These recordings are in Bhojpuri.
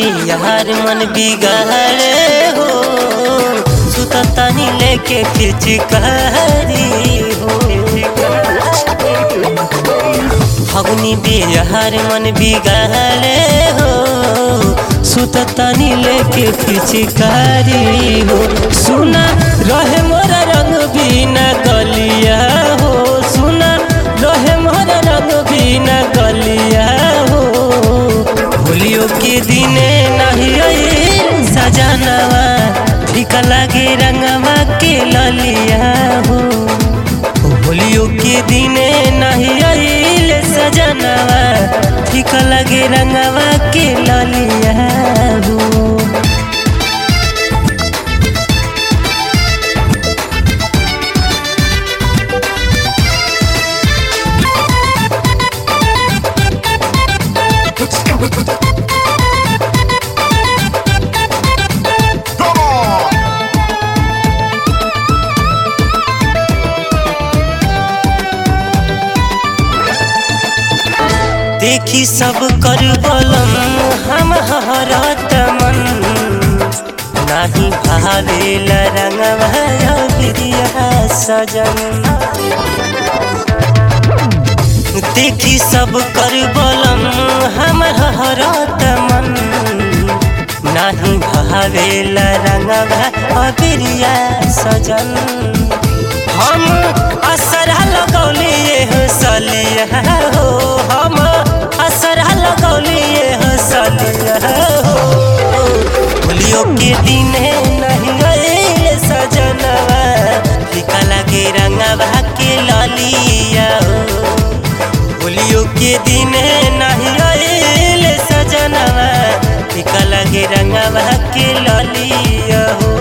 यार मन बिगाड़े हो, सुततानी लेके पिचकारी हो। फगुनी बिहार मन बिगाड़े हो, सुततानी लेके पिचकारी हो। सुना रहे मोरा रंग बिना गलिया हो, सुना रहे मोरा रंग बिना गलिया हो। होलियो के दिने नहीं आइल सजनवा, फीका लागे रंगवा के ललिया हो। होलियो के दिने नहीं आइल सजनवा, फीका लागे रंगवा के ललिया हो। देखी सब कर बलम हम हरत मन, नाही भावेल रंगवा बिरिया सजन। देखी सब कर बलम हम हरत मन, नाही भावेल रंगवा बिरिया सजन। हम असरा लगौलिए हंसलिया हो, हम असरा लगौलिए हंसलिया हो। होलियो के दिने नहीं आइल सजनवा, फीका लागे रंगवा के ललिया हो। होलियो के दिने नहीं आइल सजनवा, फीका लागे रंगवा के ललिया हो।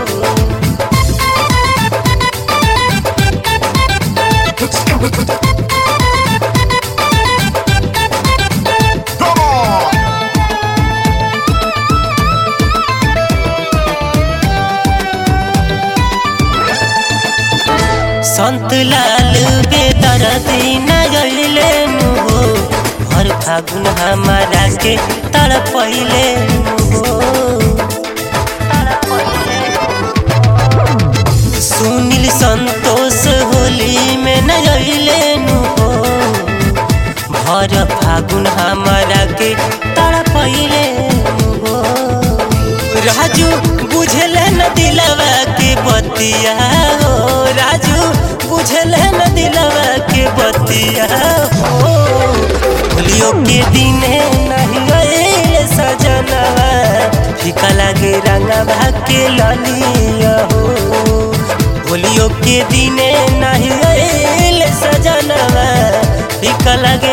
संत लाल बेदर्दी नजले हो, हर फागुन हमारा के तड़पैले हो। सुनील संतोष होली में नजले हो, हर फागुन हमारा के तड़पैले हो। राजू बुझले न दिलवा के बतिया हो, राजू बुझले न दिलवा के बतिया हो। होलियो के दिने नहीं आइल सजनवा, फीका लागे रंगवा के ललिया हो। होलियो के दिने नहीं आइल सजनवा, फीका लागे